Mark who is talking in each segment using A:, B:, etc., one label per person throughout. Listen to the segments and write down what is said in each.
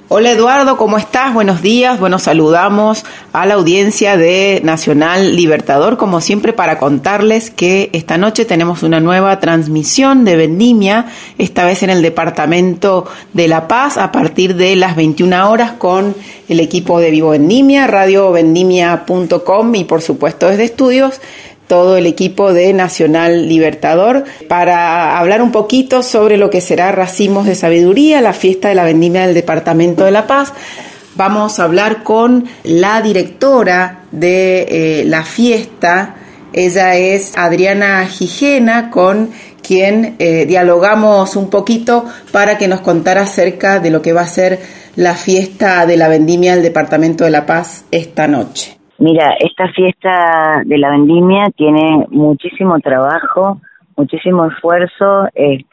A: Hola Eduardo, ¿cómo estás? Buenos días. Bueno, saludamos a la audiencia de Nacional Libertador, como siempre, para contarles que esta noche tenemos una nueva transmisión de Vendimia, esta vez en el departamento de La Paz, a partir de las 21 horas con el equipo de Vivo Vendimia, radiovendimia.com y por supuesto desde estudios, todo el equipo de Nacional Libertador, para hablar un poquito sobre lo que será Racimos de Sabiduría, la fiesta de la Vendimia del Departamento de La Paz. Vamos a hablar con la directora de la fiesta. Ella es Adriana Gijena, con quien dialogamos un poquito para que nos contara acerca de lo que va a ser la fiesta de la Vendimia del Departamento de La Paz esta noche.
B: Mira, esta fiesta de la vendimia tiene muchísimo trabajo, muchísimo esfuerzo.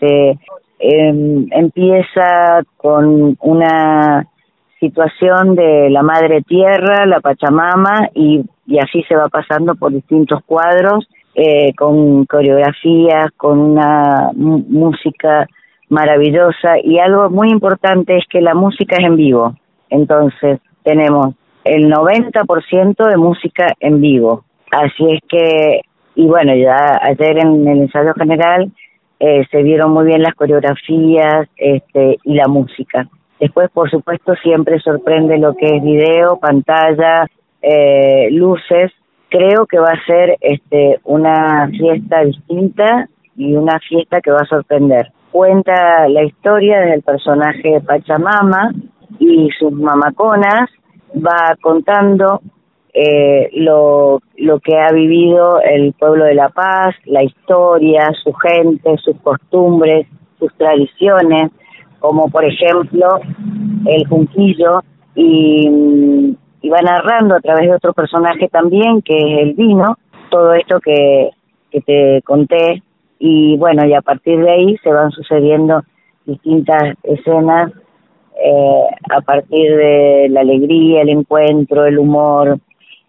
B: Empieza con una situación de la Madre Tierra, la Pachamama, y así se va pasando por distintos cuadros, con coreografías, con una música maravillosa. Y algo muy importante es que la música es en vivo. Entonces, tenemos el 90% de música en vivo. Así es que, y bueno, ya ayer en el ensayo general se vieron muy bien las coreografías y la música. Después, por supuesto, siempre sorprende lo que es video, pantalla, luces. Creo que va a ser una fiesta distinta y una fiesta que va a sorprender. Cuenta la historia desde el personaje de Pachamama y sus mamaconas. Va contando lo que ha vivido el pueblo de La Paz, la historia, su gente, sus costumbres, sus tradiciones, como por ejemplo el junquillo, y va narrando a través de otro personaje también, que es el vino, todo esto que te conté, y bueno, y a partir de ahí se van sucediendo distintas escenas a partir de la alegría, el encuentro, el humor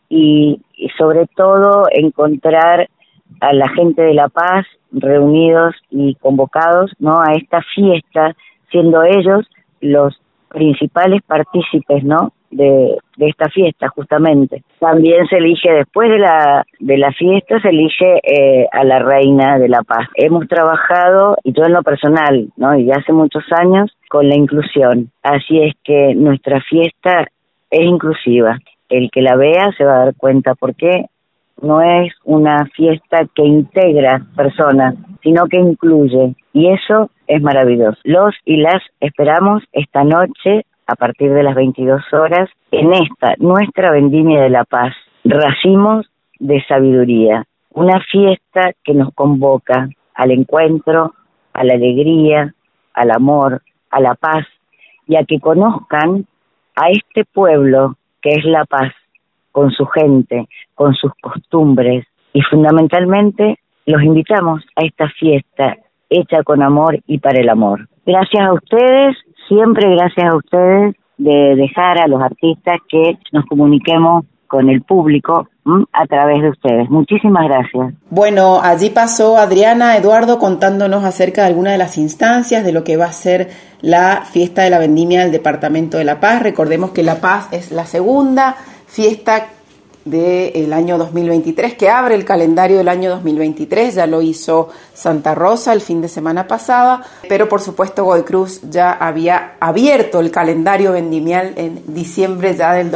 B: y sobre todo encontrar a la gente de La Paz reunidos y convocados, ¿no?, a esta fiesta, siendo ellos los principales partícipes, ¿no?, de esta fiesta, justamente. También se elige, después de la fiesta, se elige a la reina de La Paz. Hemos trabajado, y yo en lo personal, ¿no?, y hace muchos años, con la inclusión. Así es que nuestra fiesta es inclusiva. El que la vea se va a dar cuenta por qué no es una fiesta que integra personas, sino que incluye. Y eso es maravilloso. Los y las esperamos esta noche a partir de las 22 horas en esta, nuestra Vendimia de La Paz. Racimos de Sabiduría. Una fiesta que nos convoca al encuentro, a la alegría, al amor, a la paz, y a que conozcan a este pueblo que es La Paz, con su gente, con sus costumbres, y fundamentalmente los invitamos a esta fiesta hecha con amor y para el amor. Gracias a ustedes, siempre gracias a ustedes, de dejar a los artistas que nos comuniquemos con el público a través de ustedes. Muchísimas gracias.
A: Bueno, allí pasó Adriana, Eduardo, contándonos acerca de algunas de las instancias de lo que va a ser la fiesta de la Vendimia del Departamento de La Paz. Recordemos que La Paz es la segunda fiesta del año 2023, que abre el calendario del año 2023, ya lo hizo Santa Rosa el fin de semana pasada, pero por supuesto Godoy Cruz ya había abierto el calendario vendimial en diciembre ya del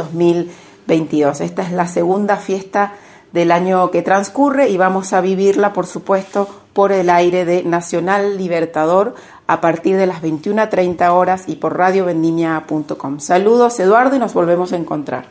A: 2022. Esta es la segunda fiesta del año que transcurre y vamos a vivirla, por supuesto, por el aire de Nacional Libertador a partir de las 21:30 horas y por radiovendimia.com. Saludos, Eduardo, y nos volvemos a encontrar.